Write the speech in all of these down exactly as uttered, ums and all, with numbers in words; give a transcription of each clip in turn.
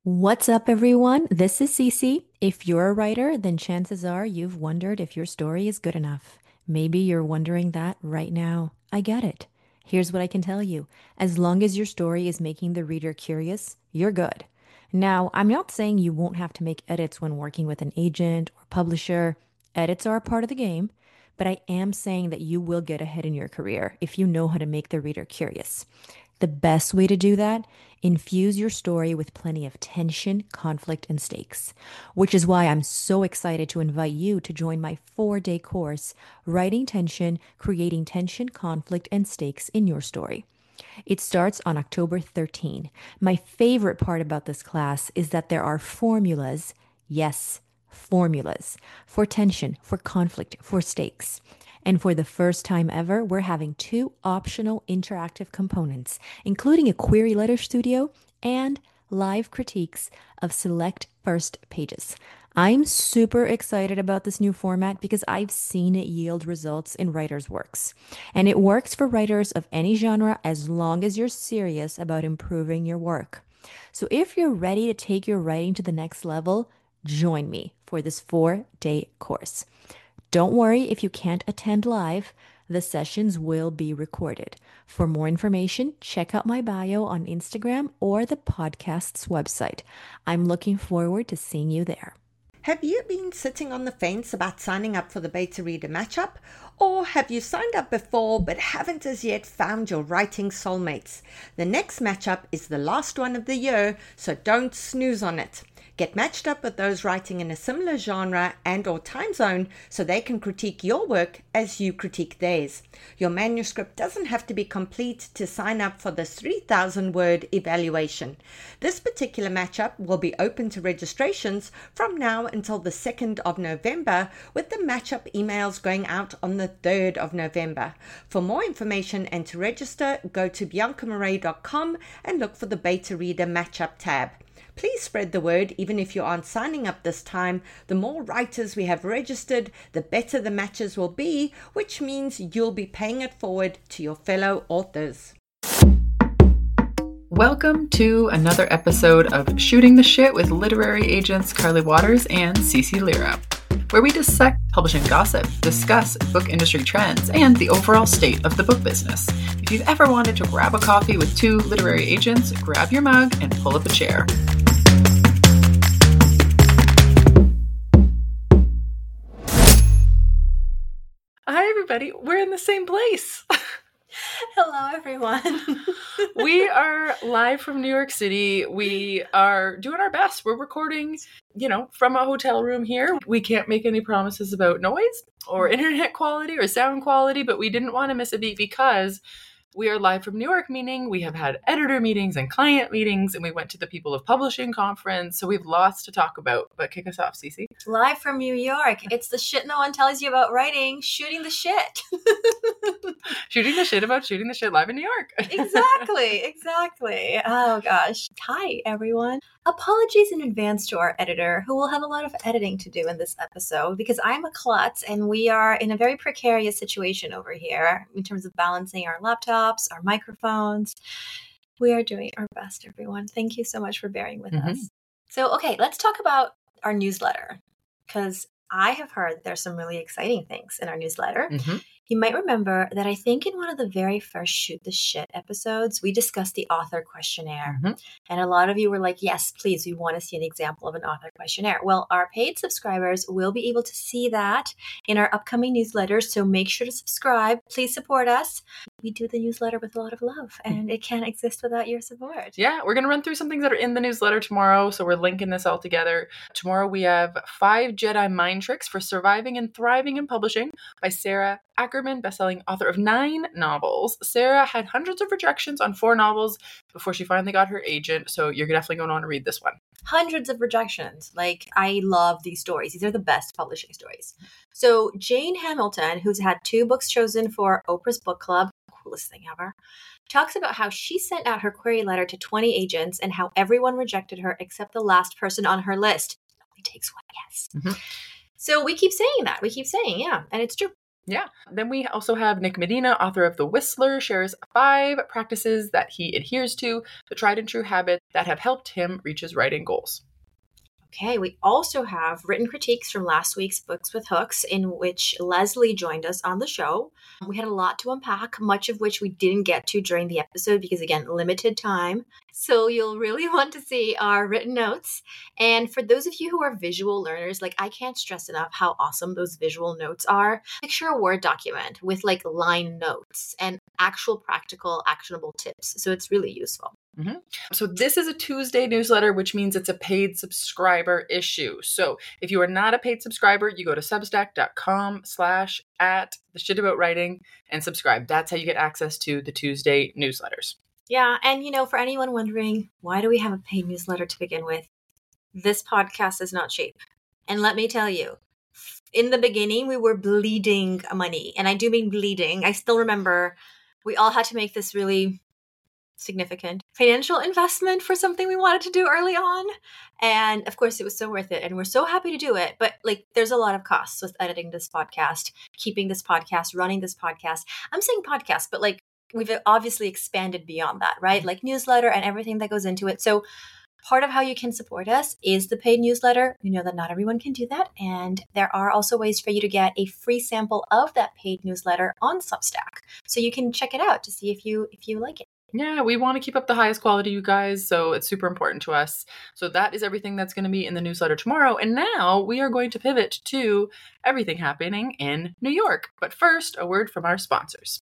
What's up, everyone? This is Cece. If you're a writer, then chances are you've wondered if your story is good enough. Maybe you're wondering that right now. I get it. Here's what I can tell you. As long as your story is making the reader curious, you're good. Now, I'm not saying you won't have to make edits when working with an agent or publisher. Edits are a part of the game, but I am saying that you will get ahead in your career if you know how to make the reader curious. The best way to do that, infuse your story with plenty of tension, conflict, and stakes, which is why I'm so excited to invite you to join my four day course, Writing Tension, Creating Tension, Conflict, and Stakes in Your Story. It starts on October thirteenth. My favorite part about this class is that there are formulas, yes, formulas, for tension, for conflict, for stakes. And for the first time ever, we're having two optional interactive components, including a query letter studio and live critiques of select first pages. I'm super excited about this new format because I've seen it yield results in writers' works. And it works for writers of any genre as long as you're serious about improving your work. So if you're ready to take your writing to the next level, join me for this four day course. Don't worry if you can't attend live, the sessions will be recorded. For more information, check out my bio on Instagram or the podcast's website. I'm looking forward to seeing you there. Have you been sitting on the fence about signing up for the Beta Reader Matchup? Or have you signed up before but haven't as yet found your writing soulmates? The next matchup is the last one of the year, so don't snooze on it. Get matched up with those writing in a similar genre and or time zone so they can critique your work as you critique theirs. Your manuscript doesn't have to be complete to sign up for this three thousand word evaluation. This particular matchup will be open to registrations from now until the second of November, with the matchup emails going out on the third of November. For more information and to register, go to bianca marais dot com and look for the Beta Reader Matchup tab. Please spread the word even if you aren't signing up this time. The more writers we have registered, the better the matches will be, which means you'll be paying it forward to your fellow authors. Welcome to another episode of Shooting the Shit with literary agents Carly Waters and Cece Lira, where we dissect publishing gossip, discuss book industry trends, and the overall state of the book business. If you've ever wanted to grab a coffee with two literary agents, grab your mug and pull up a chair. Hi, everybody. We're in the same place. Hello, everyone. We are live from New York City. We are doing our best. We're recording, you know, from a hotel room here. We can't make any promises about noise or internet quality or sound quality, but we didn't want to miss a beat because we are live from New York, meaning we have had editor meetings and client meetings, and we went to the People of Publishing conference, so we have lots to talk about. But kick us off, Cece. Live from New York. It's the shit no one tells you about writing, shooting the shit. Shooting the shit about shooting the shit live in New York. Exactly, exactly. Oh, gosh. Hi, everyone. Apologies in advance to our editor, who will have a lot of editing to do in this episode, because I'm a klutz and we are in a very precarious situation over here in terms of balancing our laptops, our microphones. We are doing our best, everyone. Thank you so much for bearing with mm-hmm. us. So, okay, let's talk about our newsletter, because I have heard there's some really exciting things in our newsletter. Mm-hmm. You might remember that I think in one of the very first Shoot the Shit episodes, we discussed the author questionnaire. Mm-hmm. And a lot of you were like, yes, please, we want to see an example of an author questionnaire. Well, our paid subscribers will be able to see that in our upcoming newsletters. So make sure to subscribe. Please support us. We do the newsletter with a lot of love, and it can't exist without your support. Yeah, we're going to run through some things that are in the newsletter tomorrow. So we're linking this all together. Tomorrow we have Five Jedi Mind Tricks for Surviving and Thriving in Publishing by Sarah Ackerman, bestselling author of nine novels. Sarah had hundreds of rejections on four novels before she finally got her agent. So you're definitely going to want to read this one. Hundreds of rejections. Like, I love these stories. These are the best publishing stories. So Jane Hamilton, who's had two books chosen for Oprah's Book Club, coolest thing ever, talks about how she sent out her query letter to twenty agents and how everyone rejected her except the last person on her list. It only takes one yes. Mm-hmm. So we keep saying that. We keep saying, yeah, and it's true. Yeah. Then we also have Nick Medina, author of The Whistler, shares five practices that he adheres to, the tried and true habits that have helped him reach his writing goals. Okay, we also have written critiques from last week's Books with Hooks, in which Leslie joined us on the show. We had a lot to unpack, much of which we didn't get to during the episode because, again, limited time. So you'll really want to see our written notes. And for those of you who are visual learners, like I can't stress enough how awesome those visual notes are. Picture a Word document with like line notes and actual practical, actionable tips. So it's really useful. Mm-hmm. So this is a Tuesday newsletter, which means it's a paid subscriber issue. So if you are not a paid subscriber, you go to substack.com slash at the shit about writing and subscribe. That's how you get access to the Tuesday newsletters. Yeah. And, you know, for anyone wondering, why do we have a paid newsletter to begin with? This podcast is not cheap. And let me tell you, in the beginning, we were bleeding money. And I do mean bleeding. I still remember we all had to make this really significant financial investment for something we wanted to do early on. And of course, it was so worth it. And we're so happy to do it. But like, there's a lot of costs with editing this podcast, keeping this podcast, running this podcast. I'm saying podcast, but like, we've obviously expanded beyond that, right? Like newsletter and everything that goes into it. So part of how you can support us is the paid newsletter. We know that not everyone can do that. And there are also ways for you to get a free sample of that paid newsletter on Substack. So you can check it out to see if you if you like it. Yeah, we want to keep up the highest quality, you guys, so it's super important to us. So that is everything that's going to be in the newsletter tomorrow. And now we are going to pivot to everything happening in New York. But first, a word from our sponsors.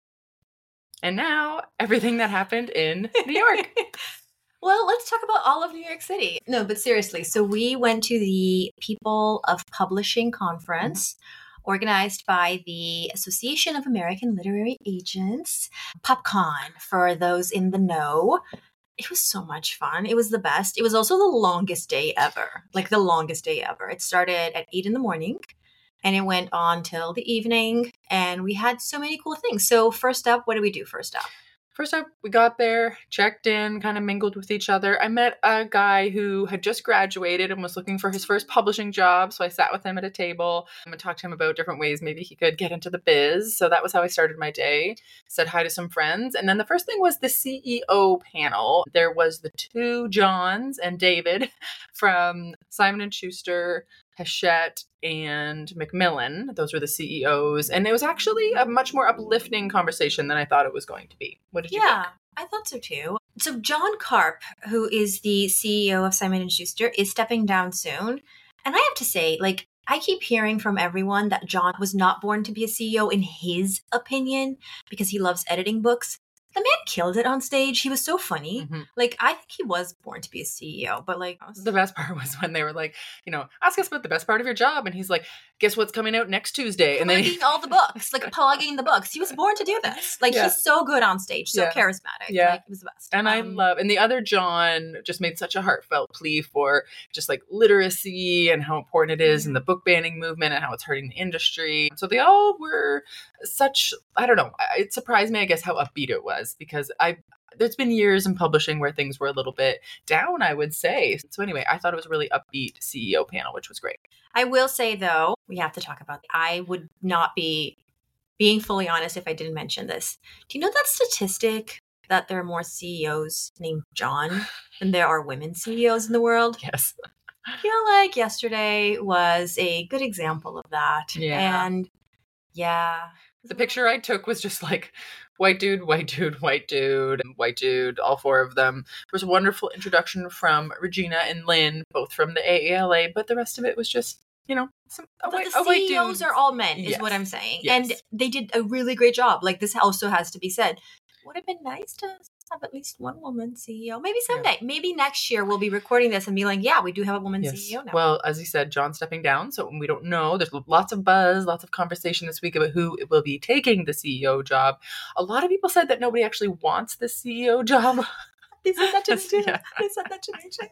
And now, everything that happened in New York. Well, let's talk about all of New York City. No, but seriously, so we went to the People of Publishing Conference, mm-hmm. organized by the Association of American Literary Agents, PopCon, for those in the know. It was so much fun. It was the best. It was also the longest day ever, like the longest day ever. It started at eight in the morning. And it went on till the evening, and we had so many cool things. So first up, what did we do first up? First up, we got there, checked in, kind of mingled with each other. I met a guy who had just graduated and was looking for his first publishing job. So I sat with him at a table and talked to him about different ways maybe he could get into the biz. So that was how I started my day. Said hi to some friends. And then the first thing was the C E O panel. There was the two Johns and David from Simon and Schuster, Hachette, and Macmillan. Those were the C E Os. And it was actually a much more uplifting conversation than I thought it was going to be. What did you yeah, think? I thought so too. So John Karp, who is the C E O of Simon and Schuster, is stepping down soon. And I have to say, like, I keep hearing from everyone that John was not born to be a C E O in his opinion because he loves editing books. The man killed it on stage. He was so funny. Mm-hmm. Like, I think he was born to be a C E O, but like... The best part was when they were like, you know, ask us about the best part of your job. And he's like, guess what's coming out next Tuesday? And then plugging all the books, like plugging the books. He was born to do this. Like, yeah. He's so good on stage, so yeah. charismatic. Yeah. Like, he was the best. And um, I love... And the other John just made such a heartfelt plea for just like literacy and how important it is mm-hmm. in the book banning movement and how it's hurting the industry. So they all were such... I don't know. It surprised me, I guess, how upbeat it was because I... There's been years in publishing where things were a little bit down, I would say. So anyway, I thought it was a really upbeat C E O panel, which was great. I will say, though, we have to talk about, I would not be being fully honest if I didn't mention this. Do you know that statistic that there are more C E Os named John than there are women C E Os in the world? Yes. I feel like yesterday was a good example of that. Yeah. And yeah. The picture I took was just like white dude, white dude, white dude, and white dude, all four of them. There was a wonderful introduction from Regina and Lynn, both from the A A L A, but the rest of it was just, you know, some, a, but white, the a white C E Os dude. are all men, is yes. what I'm saying. Yes. And they did a really great job. Like, this also has to be said. Would have been nice to have at least one woman C E O. Maybe someday. Yeah. Maybe next year we'll be recording this and be like, yeah, we do have a woman yes. C E O now. Well, as you said, John's stepping down, so we don't know. There's lots of buzz, lots of conversation this week about who will be taking the C E O job. A lot of people said that nobody actually wants the C E O job. They said that to me too. Yeah. They said that to me too.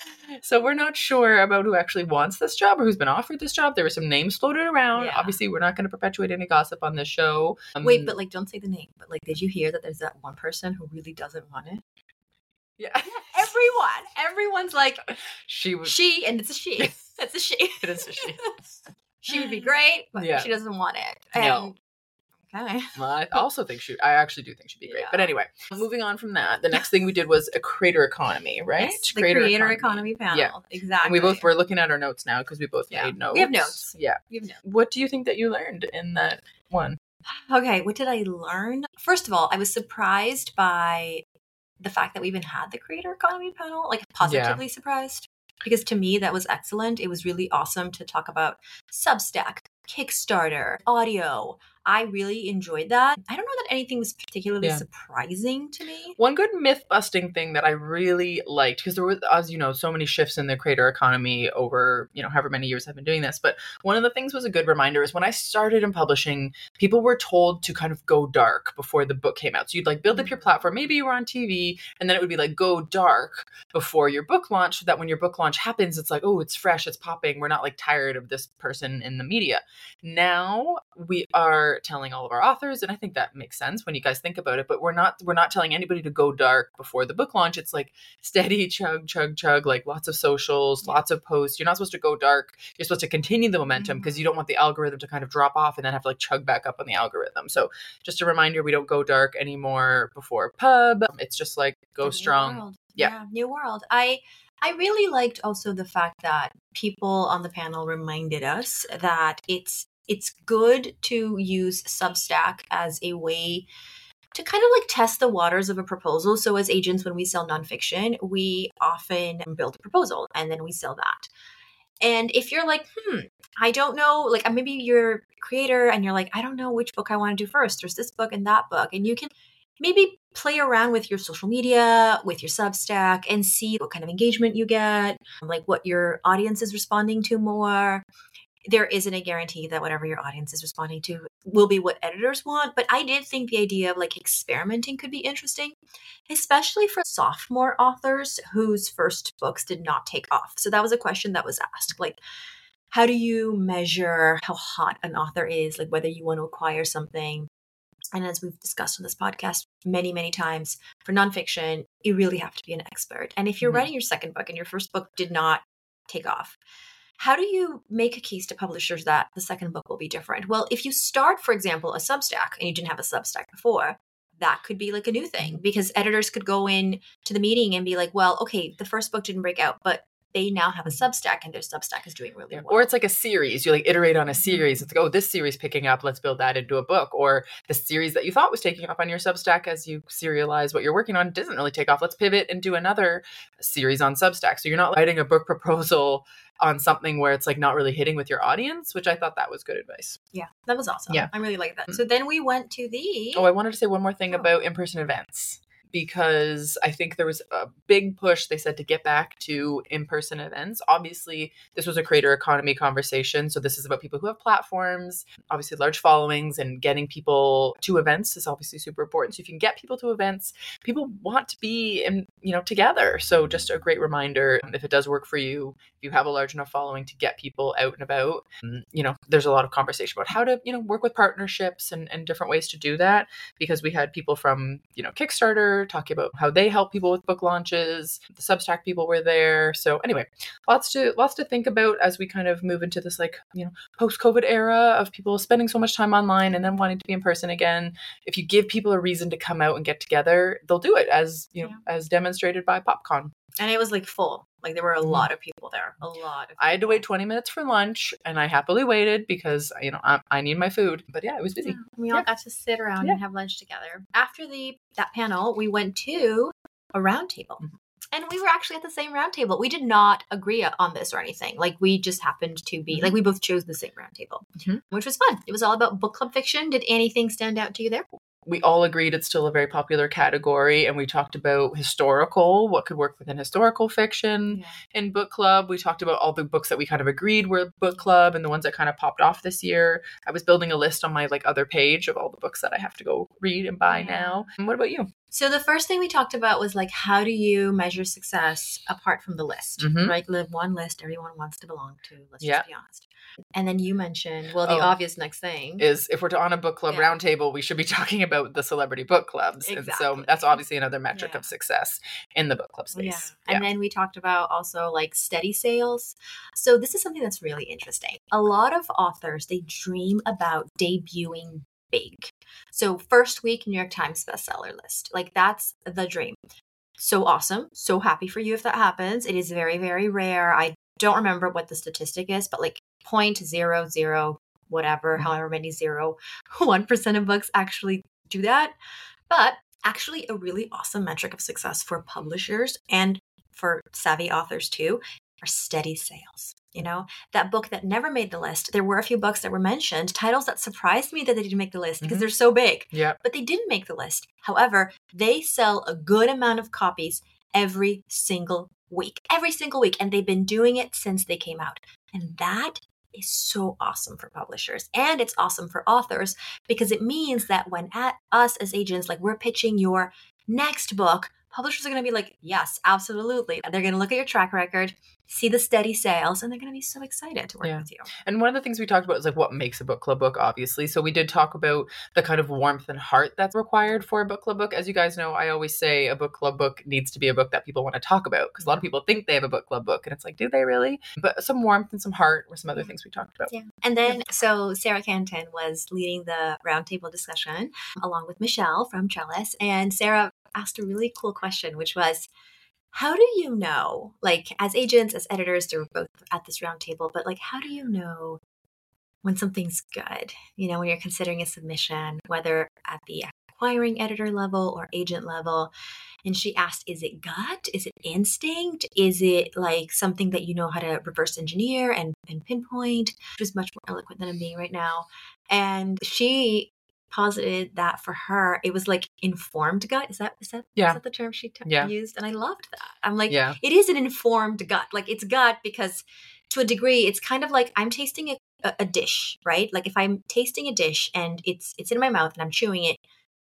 So we're not sure about who actually wants this job or who's been offered this job. There were some names floated around. Yeah. Obviously, we're not going to perpetuate any gossip on this show. Um, Wait, but like, don't say the name. But like, did you hear that there's that one person who really doesn't want it? Yeah. Everyone. Everyone's like, she was. She, and it's a she. It's a she. It is a she. She would be great, but Yeah. she doesn't want it. No. And, okay. Well, I also think she, I actually do think she'd be great. Yeah. But anyway, moving on from that, the next thing we did was a creator economy, right? Yes, the creator, economy. panel. Yeah. Exactly. And we both were looking at our notes now because we both Yeah. made notes. We have notes. Yeah. We have notes. What do you think that you learned in that one? Okay, what did I learn? First of all, I was surprised by the fact that we even had the creator economy panel, like positively surprised. Because to me, that was excellent. It was really awesome to talk about Substack, Kickstarter, audio. I really enjoyed that. I don't know that anything was particularly Yeah. surprising to me. One good myth busting thing that I really liked, because there were, as you know, so many shifts in the creator economy over, you know, however many years I've been doing this. But one of the things was a good reminder is when I started in publishing, people were told to kind of go dark before the book came out. So you'd like build up your platform. Maybe you were on T V, and then it would be like go dark before your book launch, so that when your book launch happens, it's like, oh, it's fresh, it's popping. We're not like tired of this person in the media. Now we are telling all of our authors, and I think that makes sense when you guys think about it, but we're not we're not telling anybody to go dark before the book launch. It's like steady chug chug chug, like lots of socials, lots of posts. You're not supposed to go dark. You're supposed to continue the momentum because you don't want the algorithm to kind of drop off and then have to like chug back up on the algorithm. So just a reminder, we don't go dark anymore before pub. It's just like go The strong. New world. Yeah. yeah, new world. I I really liked also the fact that people on the panel reminded us that it's it's good to use Substack as a way to kind of like test the waters of a proposal. So as agents, when we sell nonfiction, we often build a proposal and then we sell that. And if you're like, hmm, I don't know, like maybe you're a creator and you're like, I don't know which book I want to do first. There's this book and that book. And you can maybe play around with your social media, with your Substack, and see what kind of engagement you get, like what your audience is responding to more. There isn't a guarantee that whatever your audience is responding to will be what editors want. But I did think the idea of like experimenting could be interesting, especially for sophomore authors whose first books did not take off. So that was a question that was asked. Like, how do you measure how hot an author is? Like whether you want to acquire something. And as we've discussed on this podcast many, many times, for nonfiction, you really have to be an expert. And if you're Mhm. writing your second book and your first book did not take off, how do you make a case to publishers that the second book will be different? Well, if you start, for example, a Substack and you didn't have a Substack before, that could be like a new thing because editors could go in to the meeting and be like, well, okay, the first book didn't break out, but they now have a Substack and their Substack is doing really well. Or it's like a series. You like iterate on a series. It's like, oh, this series picking up. Let's build that into a book. Or the series that you thought was taking up on your Substack as you serialize what you're working on doesn't really take off. Let's pivot and do another series on Substack. So you're not writing a book proposal on something where it's like not really hitting with your audience, which I thought that was good advice. Yeah, that was awesome. Yeah. I really like that. So then we went to the... Oh, I wanted to say one more thing Oh. about in-person events, because I think there was a big push, they said, to get back to in-person events. Obviously, this was a creator economy conversation. So this is about people who have platforms, obviously large followings, and getting people to events is obviously super important. So if you can get people to events, people want to be in, you know, together. So just a great reminder, if it does work for you, if you have a large enough following to get people out and about, you know, there's a lot of conversation about how to, you know, work with partnerships and, and different ways to do that, because we had people from, you know, Kickstarter talking about how they help people with book launches. The Substack people were there. So anyway, lots to lots to think about as we kind of move into this, like, you know, post-COVID era of people spending so much time online and then wanting to be in person again. If you give people a reason to come out and get together, they'll do it, as, you know, Yeah. as demonstrated by PopCon. And it was like full. Like there were a Mhm. lot of people there. A lot of I had to people. wait twenty minutes for lunch, and I happily waited because, you know, I, I need my food. But yeah, it was busy. Yeah, we all Yeah. got to sit around Yeah. and have lunch together. After the that panel, we went to a round table. Mhm. And we were actually at the same round table. We did not agree on this or anything. Like we just happened to be Mhm. like we both chose the same round table, Mhm. which was fun. It was all about book club fiction. Did anything stand out to you there? We all agreed it's still a very popular category, and we talked about historical, what could work within historical fiction. Yeah. In book club, we talked about all the books that we kind of agreed were book club and the ones that kind of popped off this year. I was building a list on my like other page of all the books that I have to go read and buy Yeah. now. And what about you? So the first thing we talked about was like, how do you measure success apart from the list, Mhm. right? Live one list everyone wants to belong to. Let's Yeah. just be honest. And then you mentioned, well, the Oh. obvious next thing. Is if we're on a book club Yeah. roundtable, we should be talking about the celebrity book clubs. And so Exactly. that's obviously another metric Yeah. of success in the book club Yeah. space. And then we talked about also like steady sales. So this is something that's really interesting. A lot of authors, they dream about debuting big. So first week New York Times bestseller list. Like that's the dream. So awesome. So happy for you if that happens. It is very, very rare. I don't remember what the statistic is, but like zero point zero zero whatever, Mhm. however many zero, one percent of books actually do that. But actually a really awesome metric of success for publishers and for savvy authors too are steady sales. You know, that book that never made the list, there were a few books that were mentioned, titles that surprised me that they didn't make the list because Mhm. they're so big, Yeah. but they didn't make the list. However, they sell a good amount of copies every single week, every single week. And they've been doing it since they came out. And that is so awesome for publishers. And it's awesome for authors because it means that when at us as agents, like we're pitching your next book, publishers are going to be like, yes, absolutely. And they're going to look at your track record, see the steady sales, and they're going to be so excited to work Yeah. with you. And one of the things we talked about is like what makes a book club book, obviously. So we did talk about the kind of warmth and heart that's required for a book club book. As you guys know, I always say a book club book needs to be a book that people want to talk about because a lot of people think they have a book club book and it's like, do they really? But some warmth and some heart were some other things we talked about. Yeah. And then, so Sarah Canton was leading the roundtable discussion along with Michelle from Trellis. And Sarah asked a really cool question, which was, how do you know, like as agents, as editors, they're both at this roundtable, but like, how do you know when something's good? You know, when you're considering a submission, whether at the acquiring editor level or agent level. And she asked, is it gut? Is it instinct? Is it like something that you know how to reverse engineer and, and pinpoint? She was much more eloquent than I'm being right now. And she posited that for her, it was like informed gut. Is that is that, Yeah. is that the term she t- Yeah. used? And I loved that. I'm like, Yeah. it is an informed gut. Like it's gut because to a degree, it's kind of like I'm tasting a, a, a dish, right? Like if I'm tasting a dish and it's it's in my mouth and I'm chewing it,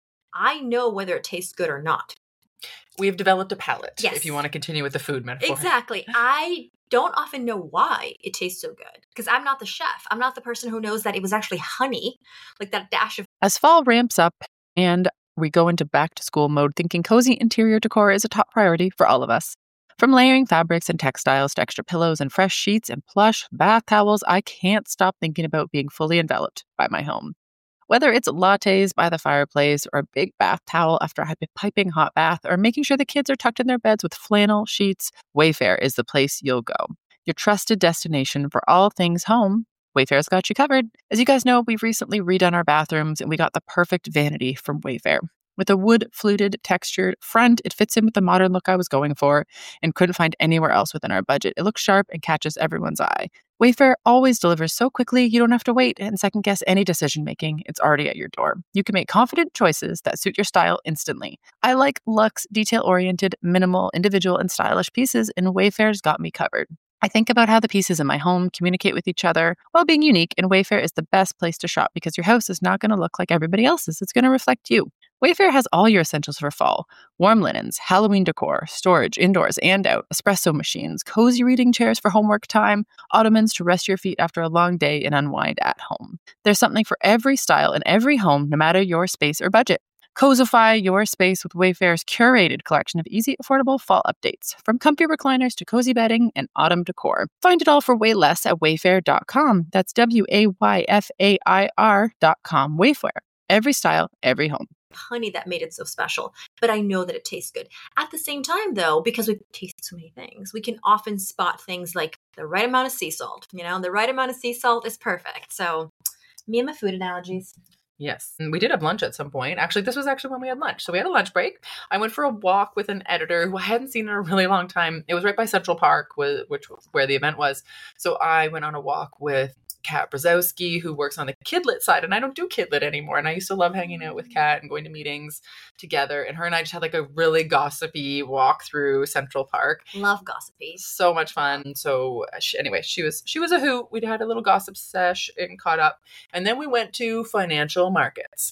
I know whether it tastes good or not. We've developed a palate, Yes. if you want to continue with the food metaphor. Exactly. I don't often know why it tastes so good because I'm not the chef. I'm not the person who knows that it was actually honey, like that dash of. As fall ramps up and we go into back to school mode, thinking cozy interior decor is a top priority for all of us. From layering fabrics and textiles to extra pillows and fresh sheets and plush bath towels, I can't stop thinking about being fully enveloped by my home. Whether it's lattes by the fireplace or a big bath towel after a piping hot bath or making sure the kids are tucked in their beds with flannel sheets, Wayfair is the place you'll go. Your trusted destination for all things home. Wayfair's got you covered. As you guys know, we've recently redone our bathrooms and we got the perfect vanity from Wayfair. With a wood fluted textured front, it fits in with the modern look I was going for and couldn't find anywhere else within our budget. It looks sharp and catches everyone's eye. Wayfair always delivers so quickly you don't have to wait and second guess any decision making. It's already at your door. You can make confident choices that suit your style instantly. I like luxe, detail-oriented, minimal, individual, and stylish pieces, and Wayfair's got me covered. I think about how the pieces in my home communicate with each other while being unique, and Wayfair is the best place to shop because your house is not going to look like everybody else's. It's going to reflect you. Wayfair has all your essentials for fall. Warm linens, Halloween decor, storage indoors and out, espresso machines, cozy reading chairs for homework time, ottomans to rest your feet after a long day and unwind at home. There's something for every style in every home, no matter your space or budget. Cozify your space with Wayfair's curated collection of easy, affordable fall updates, from comfy recliners to cozy bedding and autumn decor. Find it all for way less at wayfair dot com. That's W A Y F A I R dot com. Wayfair. Every style, every home. Honey that made it so special, but I know that it tastes good. At the same time, though, because we've tasted so many things, we can often spot things like the right amount of sea salt. You know, the right amount of sea salt is perfect. So, me and my food analogies. Yes. And we did have lunch at some point. Actually, this was actually when we had lunch. So we had a lunch break. I went for a walk with an editor who I hadn't seen in a really long time. It was right by Central Park, which was where the event was. So I went on a walk with Kat Brzezowski, who works on the Kidlit side, and I don't do Kidlit anymore. And I used to love hanging out with Kat and going to meetings together. And her and I just had like a really gossipy walk through Central Park. Love gossipy. So much fun. So she, anyway, she was she was a hoot. We'd had a little gossip sesh and caught up, and then we went to financial markets.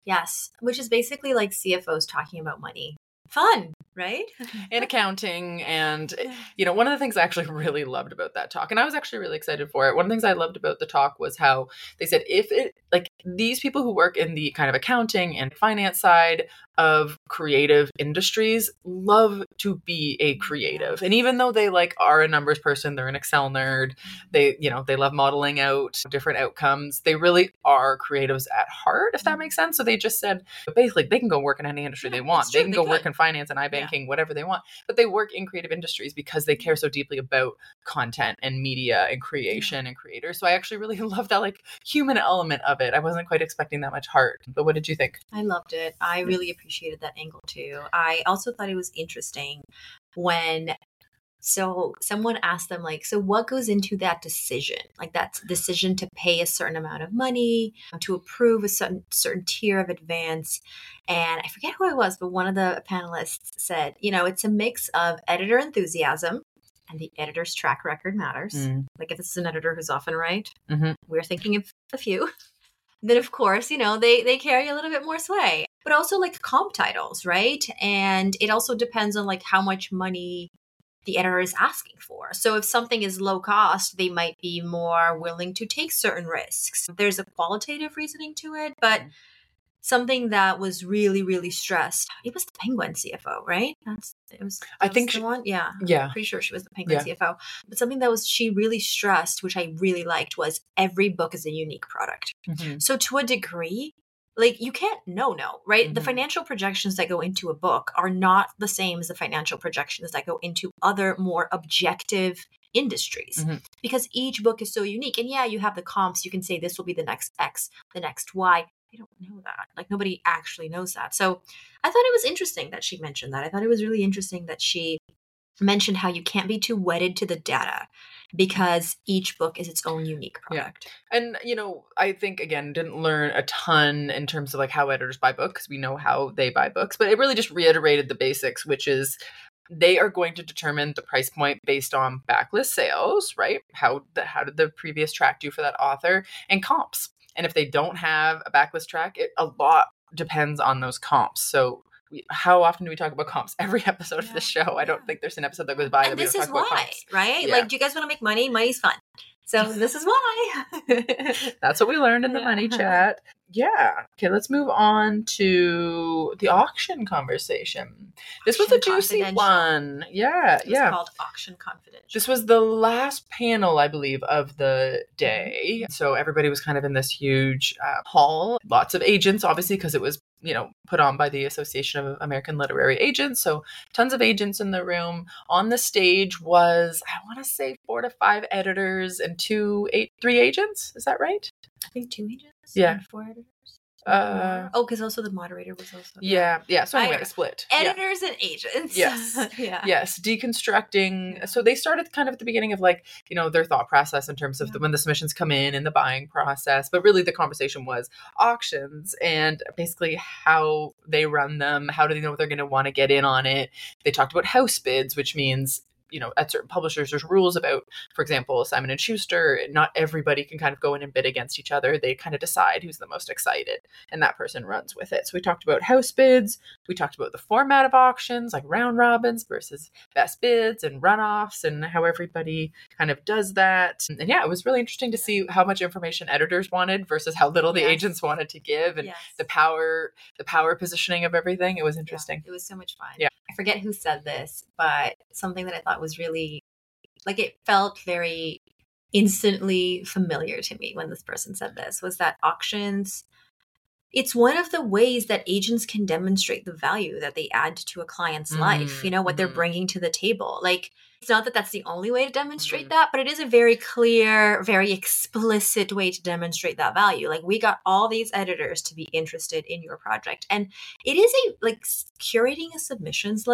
Yes, which is basically like C F Os talking about money. Fun, right? And accounting. And, you know, one of the things I actually really loved about that talk, and I was actually really excited for it. One of the things I loved about the talk was how they said, if it, like these people who work in the kind of accounting and finance side of creative industries love to be a creative. And even though they like are a numbers person, they're an Excel nerd, they, you know, they love modeling out different outcomes. They really are creatives at heart, if that makes sense. So they just said, basically, they can go work in any industry Yeah, they want. it's They true, can they go could. work in finance and iBanking, whatever they want. But they work in creative industries because they care so deeply about content and media and creation and creators. So I actually really love that like human element of it. I wasn't quite expecting that much heart. But what did you think? I loved it. I really appreciated that angle too. I also thought it was interesting when so someone asked them like, so what goes into that decision? Like that decision to pay a certain amount of money, to approve a certain certain tier of advance. And I forget who it was, but one of the panelists said, you know, it's a mix of editor enthusiasm, and the editor's track record matters. Mm. Like if this is an editor who's often right, Mhm. we're thinking of a few. Then of course, you know, they they carry a little bit more sway. But also like comp titles, right? And it also depends on like how much money the editor is asking for. So if something is low cost, they might be more willing to take certain risks. There's a qualitative reasoning to it, but something that was really, really stressed. It was the Penguin C F O, right? That's it was. I that think was the she- one. Yeah, Yeah. I'm pretty sure she was the Penguin Yeah. C F O. But something that was she really stressed, which I really liked, was every book is a unique product. Mhm. So to a degree, like you can't no no, right? The Mhm. financial projections that go into a book are not the same as the financial projections that go into other more objective industries Mhm. because each book is so unique. And yeah, you have the comps. You can say this will be the next X, the next Y. I don't know that. Like nobody actually knows that. So I thought it was interesting that she mentioned that. I thought it was really interesting that she mentioned how you can't be too wedded to the data because each book is its own unique product. And, you know, I think, again, didn't learn a ton in terms of like how editors buy books because we know how they buy books, but it really just reiterated the basics, which is they are going to determine the price point based on backlist sales, right? How the, how did the previous track do for that author, and comps. And if they don't have a backlist track, it, a lot depends on those comps. So we, how often do we talk about comps? Every episode of Yeah, the show. I don't yeah. think there's an episode that goes by that And we this don't is talk about why, comps. right? Yeah. Like, do you guys want to make money? Money's fun. So this is why. That's what we learned in the Yeah. money chat. Yeah. Okay, let's move on to the auction conversation. This was a Auction juicy Confidential. one. Yeah, It was yeah. called Auction Confidential. This was the last panel, I believe, of the day. So everybody was kind of in this huge uh, hall. Lots of agents, obviously, because it was, you know, put on by the Association of American Literary Agents. So tons of agents in the room. On the stage was, I want to say, four to five editors and two, eight, three agents. Is that right? I think two agents. Yeah. And four editors. Uh, oh, because also the moderator was also Yeah, yeah. So I anyway, know. a split. Yeah. editors and agents. Yes. yeah. Yes, deconstructing. So they started kind of at the beginning of like, you know, their thought process in terms of the, when the submissions come in and the buying process. But really the conversation was auctions and basically how they run them. How do they know what they're going to want to get in on it? They talked about house bids, which means, you know, at certain publishers, there's rules about, for example, Simon and Schuster, not everybody can kind of go in and bid against each other. They kind of decide who's the most excited and that person runs with it. So we talked about house bids. We talked about the format of auctions, like round robins versus best bids and runoffs and how everybody kind of does that. And, and yeah, it was really interesting to see how much information editors wanted versus how little the Yes. agents wanted to give and Yes. the power, the power positioning of everything. It was interesting. Yeah, it was so much fun. Yeah. I forget who said this, but something that I thought was really, like, it felt very instantly familiar to me when this person said this was that auctions, it's one of the ways that agents can demonstrate the value that they add to a client's Mhm, life, you know, what they're mhm. bringing to the table. Like, it's not that that's the only way to demonstrate Mhm. that, but it is a very clear, very explicit way to demonstrate that value. Like, we got all these editors to be interested in your project. And it is a, like, s- curating a submissions list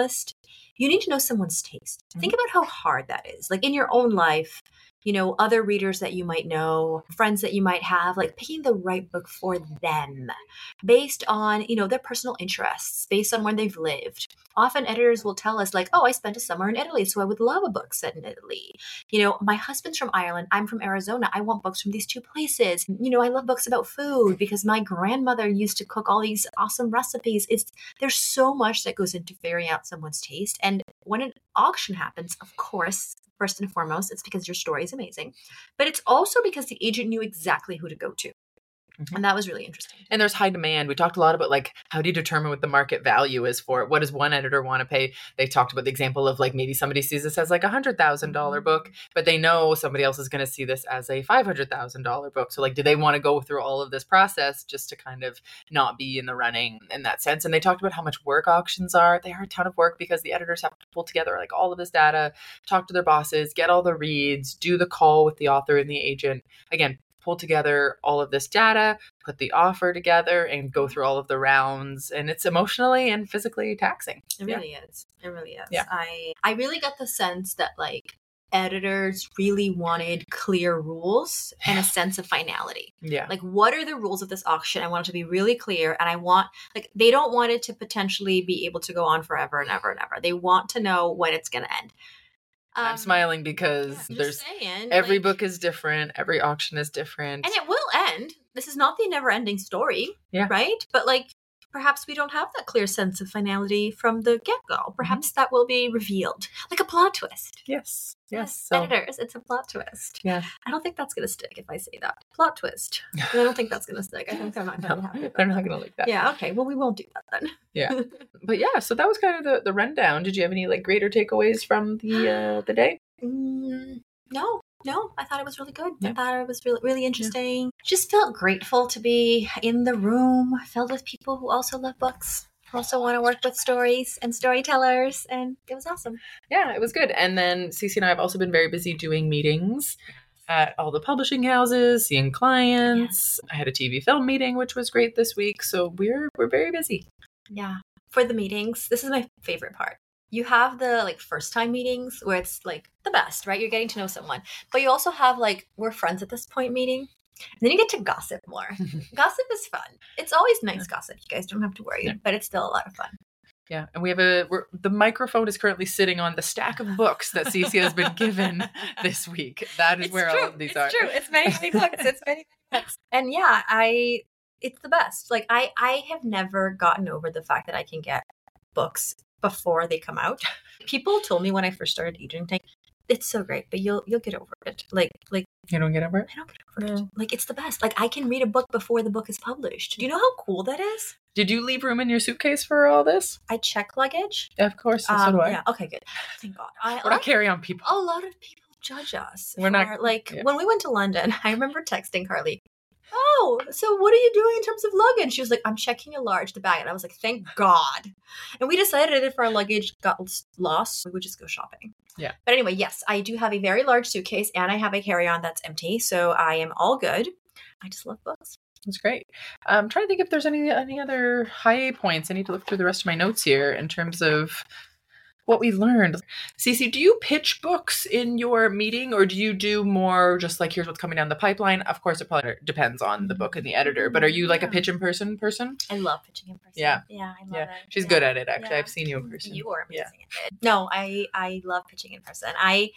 you need to know someone's taste. Mm-hmm. Think about how hard that is. Like in your own life, you know, other readers that you might know, friends that you might have, like picking the right book for them based on, you know, their personal interests, based on when they've lived. Often editors will tell us like, oh, I spent a summer in Italy, so I would love a book set in Italy. You know, my husband's from Ireland. I'm from Arizona. I want books from these two places. You know, I love books about food because my grandmother used to cook all these awesome recipes. It's there's so much that goes into figuring out someone's taste. And when an auction happens, of course, first and foremost, it's because your story is amazing, but it's also because the agent knew exactly who to go to. Mm-hmm. And that was really interesting. And there's high demand. We talked a lot about like, how do you determine what the market value is for it? What does one editor want to pay? They talked about the example of like, maybe somebody sees this as like a one hundred thousand dollars book, but they know somebody else is going to see this as a five hundred thousand dollars book. So like, do they want to go through all of this process just to kind of not be in the running in that sense? And they talked about how much work auctions are. They are a ton of work because the editors have to pull together like all of this data, talk to their bosses, get all the reads, do the call with the author and the agent. Again, pull together all of this data, put the offer together, and go through all of the rounds. And it's emotionally and physically taxing. It really yeah. is. It really is. Yeah. I, I really got the sense that like editors really wanted clear rules and a sense of finality. Yeah. Like, what are the rules of this auction? I want it to be really clear. And I want, like, they don't want it to potentially be able to go on forever and ever and ever. They want to know when it's going to end. Um, I'm smiling because yeah, there's saying, every like, book is different. Every auction is different. And it will end. This is not the never ending story. Yeah. Right. But like, perhaps we don't have that clear sense of finality from the get-go. Perhaps mm-hmm. that will be revealed. Like a plot twist. Yes. Yes. yes. So. Editors, it's a plot twist. Yeah. I don't think that's going to stick if I say that. Plot twist. I don't think that's going to stick. I think they're not going to no, happy. They're not going to like that. Yeah. Okay. Well, we won't do that then. Yeah. But yeah, so that was kind of the, the rundown. Did you have any like greater takeaways from the uh, the day? Mm, no. No, I thought it was really good. Yeah. I thought it was really, really interesting. Yeah. Just felt grateful to be in the room filled with people who also love books, who also want to work with stories and storytellers. And it was awesome. Yeah, it was good. And then Cece and I have also been very busy doing meetings at all the publishing houses, seeing clients. Yeah. I had a T V film meeting, which was great this week. So we're we're very busy. Yeah. For the meetings, this is my favorite part. You have the like first time meetings where it's like the best, right? You're getting to know someone, but you also have like, we're friends at this point meeting. And then you get to gossip more. Gossip is fun. It's always nice gossip. You guys don't have to worry, yeah. but it's still a lot of fun. Yeah. And we have a, we're, the microphone is currently sitting on the stack of books that Cece has been given this week. That is it's where true. all of these it's are. It's true. It's many, many books. It's many, many books. And yeah, I, it's the best. Like I, I have never gotten over the fact that I can get books before they come out. People told me when I first started agenting, it's so great, but you'll you'll get over it. Like like you don't get over it? I don't get over no. it. Like it's the best. Like I can read a book before the book is published. Do you know how cool that is? Did you leave room in your suitcase for all this? I check luggage. Of course, so um, do I. Yeah. Okay, good. Thank God. I, We're not carry on people. A lot of people judge us. We're for, not like yeah. when we went to London. I remember texting Carly. Oh, so what are you doing in terms of luggage? She was like, I'm checking a large the bag. And I was like, thank God. And we decided if our luggage got lost, we would just go shopping. Yeah. But anyway, yes, I do have a very large suitcase and I have a carry-on that's empty. So I am all good. I just love books. That's great. I'm trying to think if there's any any other high points. I need to look through the rest of my notes here in terms of what we learned. Cece, do you pitch books in your meeting or do you do more just like, here's what's coming down the pipeline? Of course, it probably depends on the book and the editor, but are you like yeah. a pitch in person person? I love pitching in person. Yeah. Yeah, I love yeah. it. She's yeah. good at it, actually. Yeah. I've seen you in person. You are amazing yeah. at it. No, I, I love pitching in person. I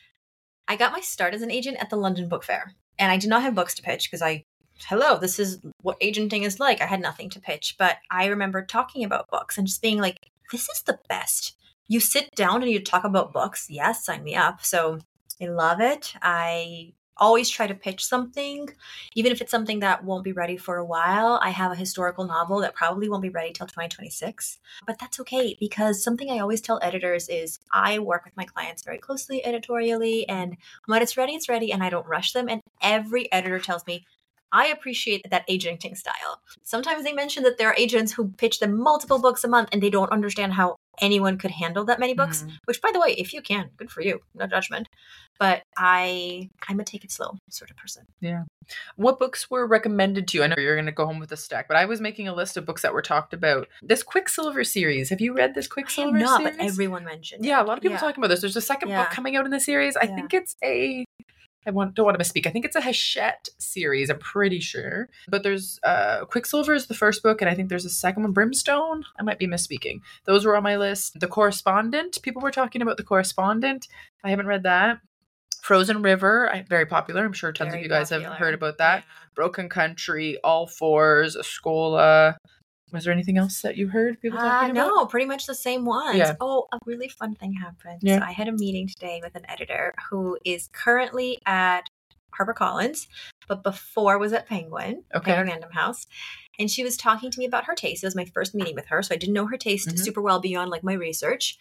I got my start as an agent at the London Book Fair, and I did not have books to pitch because I hello, this is what agenting is like. I had nothing to pitch, but I remember talking about books and just being like, this is the best. You sit down and you talk about books. Yes, sign me up. So I love it. I always try to pitch something, even if it's something that won't be ready for a while. I have a historical novel that probably won't be ready till twenty twenty-six, but that's okay because something I always tell editors is I work with my clients very closely editorially, and when it's ready, it's ready, and I don't rush them. And every editor tells me, I appreciate that agenting style. Sometimes they mention that there are agents who pitch them multiple books a month and they don't understand how anyone could handle that many books, Mhm. which by the way, if you can, good for you, no judgment. But I, I'm a take it slow sort of person. Yeah. What books were recommended to you? I know you're going to go home with a stack, but I was making a list of books that were talked about. This Quicksilver series. Have you read this I have Quicksilver not, series? but everyone mentioned Yeah, it. a lot of people Yeah. talking about this. There's a second Yeah. book coming out in the series. I Yeah. think it's a I want, don't want to misspeak. I think it's a Hachette series, I'm pretty sure. But there's uh, Quicksilver is the first book, and I think there's a second one, Brimstone. I might be misspeaking. Those were on my list. The Correspondent. People were talking about The Correspondent. I haven't read that. Frozen River, I, very popular. I'm sure tons Very of you guys popular. have heard about that. Yeah. Broken Country, All Fours, Escola. Was there anything else that you heard people Uh, talking about? no, pretty much the same ones. Yeah. Oh, a really fun thing happened. Yeah. So I had a meeting today with an editor who is currently at HarperCollins, but before was at Penguin, Okay. Penguin Random House. And she was talking to me about her taste. It was my first meeting with her, so I didn't know her taste Mhm. super well beyond like my research.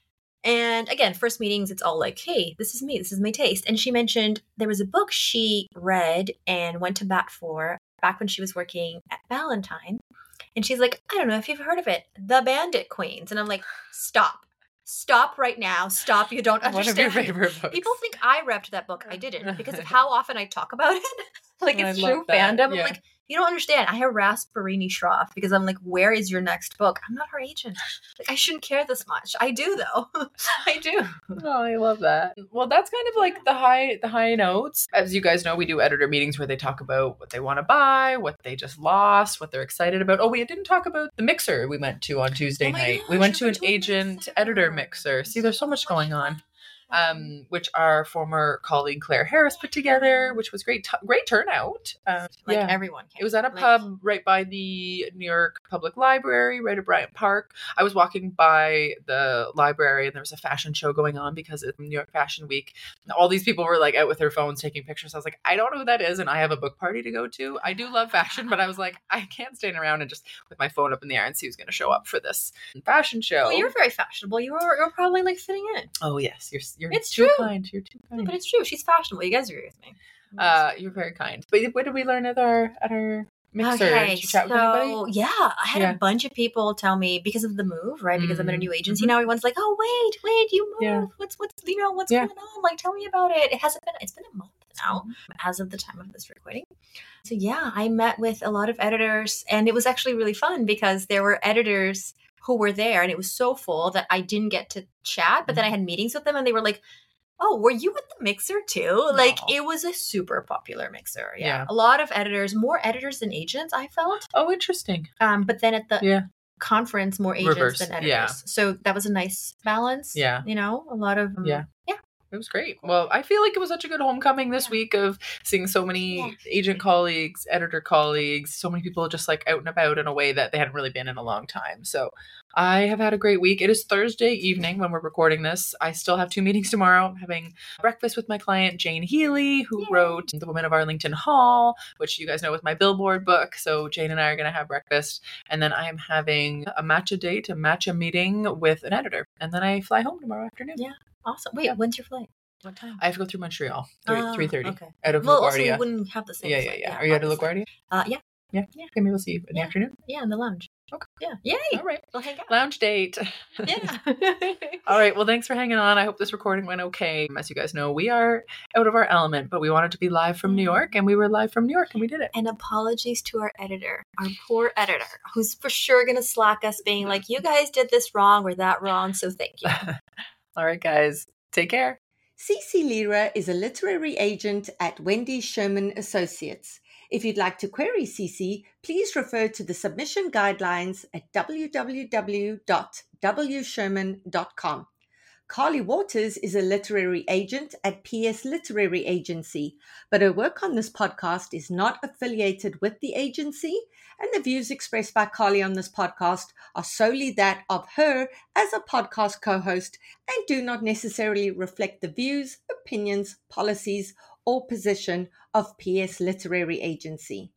And again, first meetings, it's all like, hey, this is me, this is my taste. And she mentioned there was a book she read and went to bat for back when she was working at Valentine. And she's like, I don't know if you've heard of it, The Bandit Queens. And I'm like, stop. Stop right now. Stop. You don't One of understand. your favorite books. People think I repped that book. I didn't because of how often I talk about it. Like I it's love true that, fandom. yeah. I'm like, you don't understand. I harassed Barini Shroff because I'm like, where is your next book? I'm not her agent. Like, I shouldn't care this much. I do though. I do. Oh, I love that. Well, that's kind of like the high the high notes. As you guys know, we do editor meetings where they talk about what they want to buy, what they just lost, what they're excited about. Oh, we didn't talk about the mixer we went to on Tuesday Oh my night. we gosh, went we to went an to a agent mixer. editor mixer. See, there's so much going on. Um, which our former colleague Claire Harris put together, which was great, t- great turnout. Um, Like yeah. everyone came. It was at a Like, pub right by the New York Public Library, right at Bryant Park. I was walking by the library and there was a fashion show going on because it's New York Fashion Week. All these people were like out with their phones taking pictures. I was like, I don't know who that is, and I have a book party to go to. I do love fashion, but I was like, I can't stand around and just with my phone up in the air and see who's going to show up for this fashion show. Oh, you're very fashionable. You were you're probably like fitting in. Oh yes, you're you're It's too true. kind. You're too No, kind. but it's true. She's fashionable. You guys agree with me. Uh, you're very kind. But what did we learn at our at our mixer? Okay, Did you chat with so anybody? yeah, I had Yeah. a bunch of people tell me because of the move, right? Because I'm in a Mm, new agency mhm. now. Everyone's like, "Oh, wait, wait, you moved? Yeah. What's what's you know what's Yeah. going on? Like, tell me about it." It hasn't been. It's been a month now, Mm-hmm. as of the time of this recording. So yeah, I met with a lot of editors, and it was actually really fun because there were editors who were there, and it was so full that I didn't get to chat. But then I had meetings with them, and they were like, oh, were you at the mixer too? Like, No. it was a super popular mixer. Yeah. Yeah. A lot of editors, more editors than agents, I felt. Oh, interesting. Um, but then at the Yeah. conference, more agents Reverse, than editors. yeah. So that was a nice balance. Yeah. You know, a lot of. Um, Yeah. Yeah. It was great. Well, I feel like it was such a good homecoming this Yeah. week of seeing so many Yeah. agent colleagues, editor colleagues, so many people just like out and about in a way that they hadn't really been in a long time. So I have had a great week. It is Thursday evening when we're recording this. I still have two meetings tomorrow. I'm having breakfast with my client, Jane Healy, who Yay. wrote The Women of Arlington Hall, which you guys know with my Billboard book. So Jane and I are going to have breakfast. And then I am having a matcha date, a matcha meeting with an editor. And then I fly home tomorrow afternoon. Yeah. Awesome. Wait, Yeah. when's your flight? What time? I have to go through Montreal, three Ah, three thirty Okay. out of Well, also, you LaGuardia. wouldn't have the same. Yeah, yeah, flight. yeah. Are you at obviously. LaGuardia? Uh, yeah. Yeah. Yeah. Okay, maybe we'll see you in the Yeah. afternoon. Yeah, in the lounge. Okay. Yeah. Yay. All right. We'll hang out. Lounge date. Yeah. All right. Well, thanks for hanging on. I hope this recording went okay. As you guys know, we are out of our element, but we wanted to be live from New York, and we were live from New York, and we did it. And apologies to our editor, our poor editor, who's for sure going to slack us being like, you guys did this wrong or that wrong. So thank you. All right, guys. Take care. Cece Lira is a literary agent at Wendy Sherman Associates. If you'd like to query Cece, please refer to the submission guidelines at w w w dot w sherman dot com. Carly Waters is a literary agent at P S Literary Agency, but her work on this podcast is not affiliated with the agency, and the views expressed by Carly on this podcast are solely that of her as a podcast co-host and do not necessarily reflect the views, opinions, policies, or position of P S Literary Agency.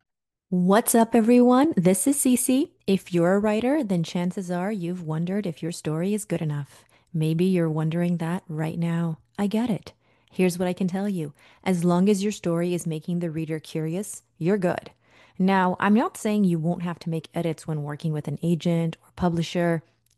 What's up, everyone? This is Cece. If you're a writer, then chances are you've wondered if your story is good enough. Maybe you're wondering that right now. I get it. Here's what I can tell you. As long as your story is making the reader curious, you're good. Now, I'm not saying you won't have to make edits when working with an agent or publisher.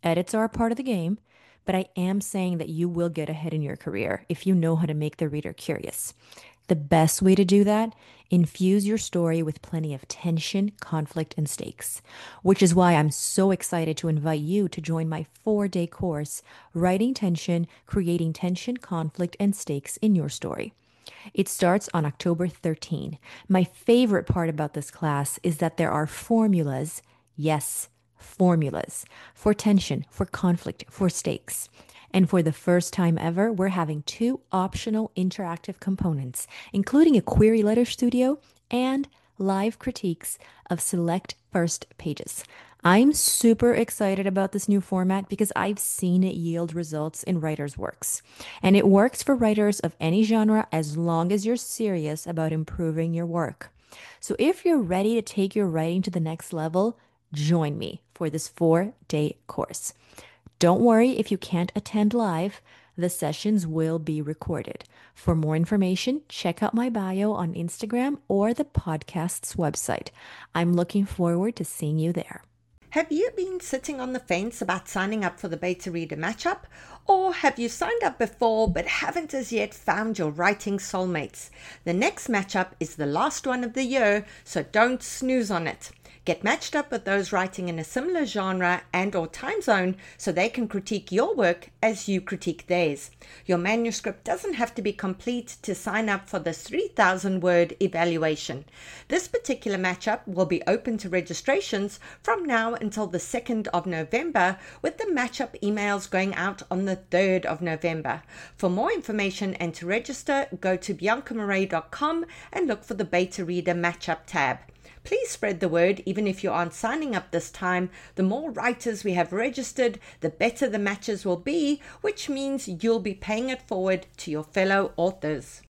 Edits are a part of the game, but I am saying that you will get ahead in your career if you know how to make the reader curious. The best way to do that, infuse your story with plenty of tension, conflict, and stakes, which is why I'm so excited to invite you to join my four-day course, Writing Tension, Creating Tension, Conflict, and Stakes in Your Story. It starts on October thirteenth. My favorite part about this class is that there are formulas, yes, formulas, for tension, for conflict, for stakes. And for the first time ever, we're having two optional interactive components, including a query letter studio and live critiques of select first pages. I'm super excited about this new format because I've seen it yield results in writers' works. And it works for writers of any genre as long as you're serious about improving your work. So if you're ready to take your writing to the next level, join me for this four-day course. Don't worry if you can't attend live. The sessions will be recorded. For more information, check out my bio on Instagram or the podcast's website. I'm looking forward to seeing you there. Have you been sitting on the fence about signing up for the Beta Reader Matchup? Or have you signed up before but haven't as yet found your writing soulmates? The next matchup is the last one of the year, so don't snooze on it. Get matched up with those writing in a similar genre and or time zone so they can critique your work as you critique theirs. Your manuscript doesn't have to be complete to sign up for this three thousand word evaluation. This particular matchup will be open to registrations from now until the second of November, with the matchup emails going out on the third of November. For more information and to register, go to bianca marais dot com and look for the Beta Reader Matchup tab. Please spread the word even if you aren't signing up this time. The more writers we have registered, the better the matches will be, which means you'll be paying it forward to your fellow authors.